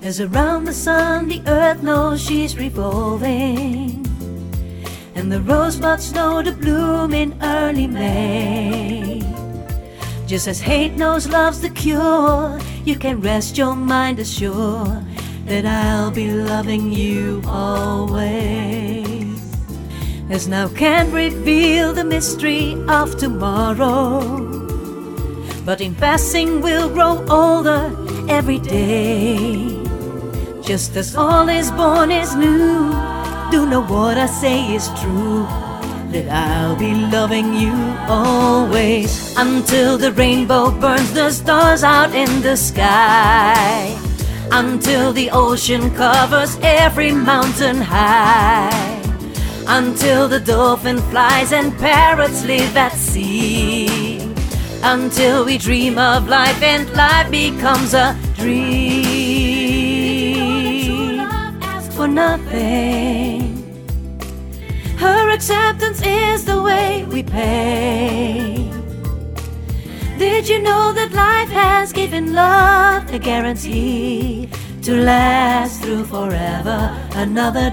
As around the sun the earth knows she's revolving, and the rosebuds know to bloom in early May. Just as hate knows love's the cure, you can rest your mind assured that I'll be loving you always. As now can't reveal the mystery of tomorrow, but in passing we'll grow older every day. Just as all is born is new, do know what I say is true, that I'll be loving you always. Until the rainbow burns the stars out in the sky, until the ocean covers every mountain high, until the dolphin flies and parrots live at sea, until we dream of life and life becomes a dream. For nothing, her acceptance is the way we pay. Did you know that life has given love a guarantee to last through forever another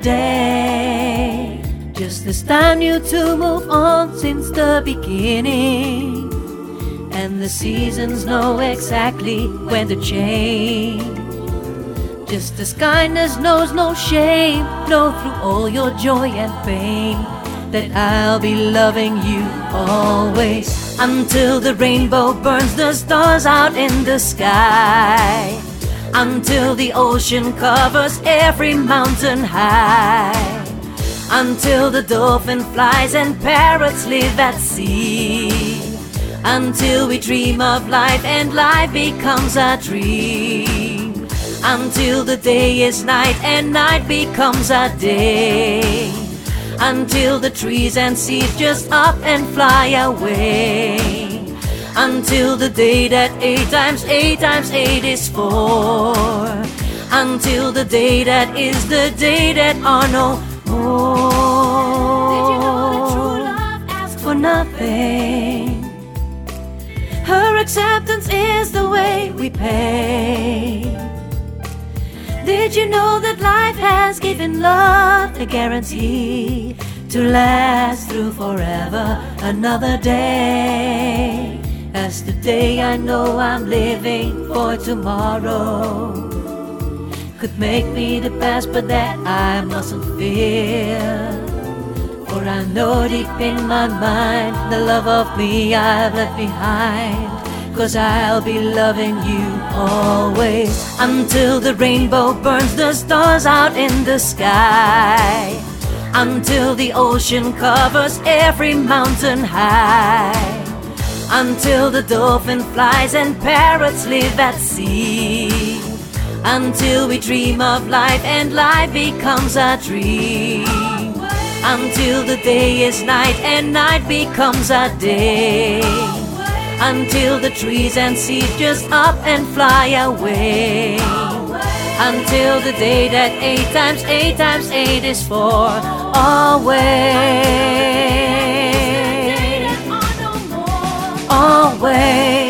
day? Just as time knew to move on since the beginning, and the seasons know exactly when to change. Just as kindness knows no shame, know through all your joy and pain, that I'll be loving you always. Until the rainbow burns the stars out in the sky, until the ocean covers every mountain high, until the dolphin flies and parrots live at sea, until we dream of life and life becomes a dream, until the day is night and night becomes a day, until the trees and seas just up and fly away, until the day that 8 times 8 times 8 is 4, until the day that is the day that are no more. Did you know that true love asks for nothing? Her acceptance is the way we pay. Did you know that life has given love a guarantee to last through forever another day? As today I know I'm living for tomorrow could make me the past, but that I mustn't fear. For I know deep in my mind the love of me I've left behind, 'cause I'll be loving you always. Until the rainbow burns the stars out in the sky, until the ocean covers every mountain high, until the dolphin flies and parrots live at sea, until we dream of life and life becomes a dream, until the day is night and night becomes a day, until the trees and seas just up and fly away, until the day that 8 times 8 times 8 is 4, always, always.